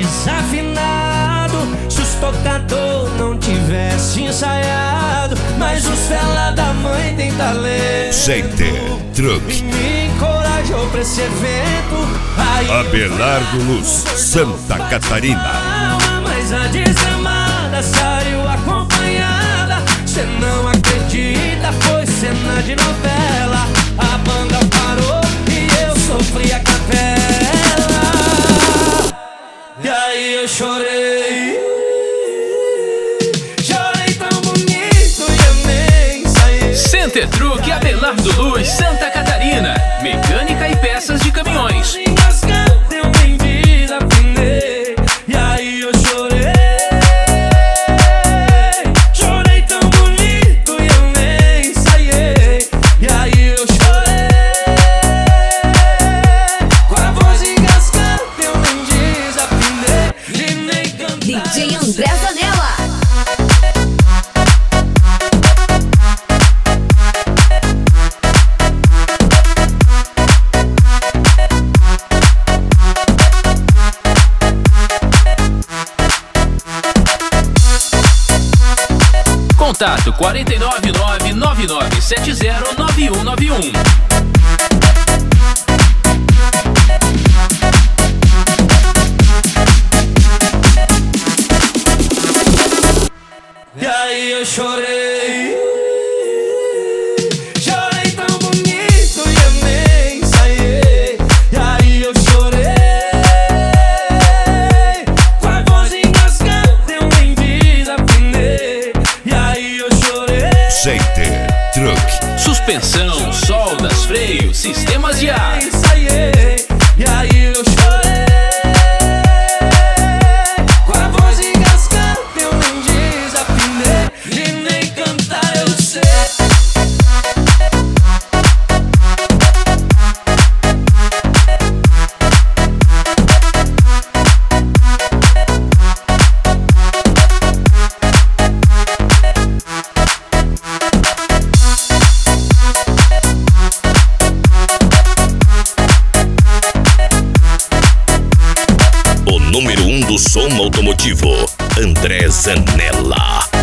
desafinado, se os tocador não tivesse ensaiado. Mas os fela da mãe tem talento. Center Truck. Me encorajou pra esse evento. Abelardo Luz, Santa Catarina. Mas a desgramada saiu acompanhada. Cê não acredita, foi cena de novela. A banda parou e eu sofri a capela. E aí eu chorei. Chorei tão bonito e eu nem saí. Center Truck Abelardo Luz, Santa Catarina. Mecânica e peças de caminhões. E aí eu chorei. Chorei tão bonito e eu nem ensaiei. E aí eu chorei. Com a voz engasgada eu nem desafinei e nem cantei. DJ André Zanella. Contato 499-9970-9191. E aí eu chorei. Chorei tão bonito e eu nem ensaiei. E aí eu chorei. Com a voz engasgada eu nem desafinei. E aí eu chorei. Center Truck. Suspensão, soldas, freios, sistemas de ar. Ensaiei. E aí eu chorei. Com a voz engasgada eu nem desafinei e nem cantar eu sei. O número 1 do som automotivo, André Zanella.